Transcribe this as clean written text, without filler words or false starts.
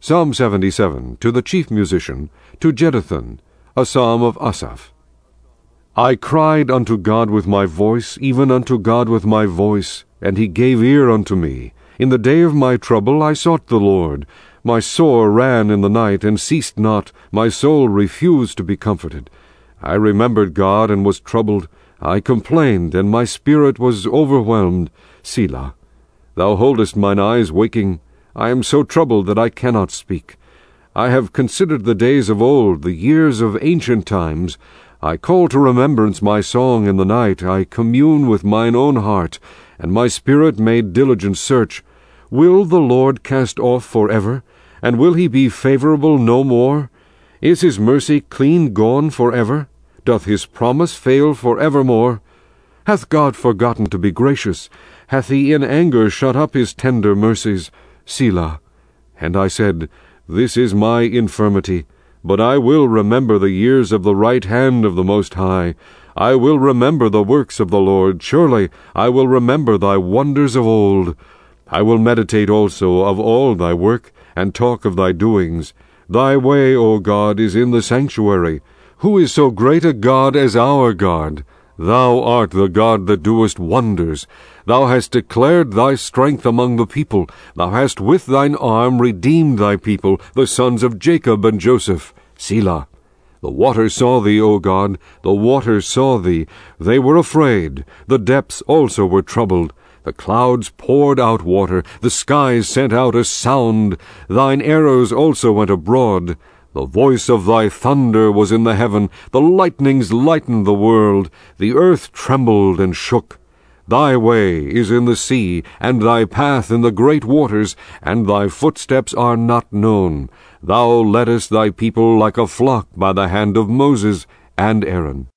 Psalm 77, to the chief musician, to Jeduthun, a psalm of Asaph. I cried unto God with my voice, even unto God with my voice, and he gave ear unto me. In the day of my trouble I sought the Lord. My sore ran in the night, and ceased not. My soul refused to be comforted. I remembered God, and was troubled. I complained, and my spirit was overwhelmed. Selah. Thou holdest mine eyes waking. I am so troubled that I cannot speak. I have considered the days of old, the years of ancient times. I call to remembrance my song in the night. I commune with mine own heart, and my spirit made diligent search. Will the Lord cast off forever? And will he be favorable no more? Is his mercy clean gone forever? Doth his promise fail forevermore? Hath God forgotten to be gracious? Hath he in anger shut up his tender mercies? Selah. And I said, This is my infirmity, but I will remember the years of the right hand of the Most High. I will remember the works of the Lord. Surely I will remember thy wonders of old. I will meditate also of all thy work, and talk of thy doings. Thy way, O God, is in the sanctuary. Who is so great a God as our God? Thou art the God that doest wonders. Thou hast declared thy strength among the people. Thou hast with thine arm redeemed thy people, the sons of Jacob and Joseph. Selah. The waters saw thee, O God, the waters saw thee. They were afraid. The depths also were troubled. The clouds poured out water. The skies sent out a sound. Thine arrows also went abroad. The voice of thy thunder was in the heaven. The lightnings lightened the world. The earth trembled and shook. Thy way is in the sea, and thy path in the great waters, and thy footsteps are not known. Thou leddest thy people like a flock by the hand of Moses and Aaron.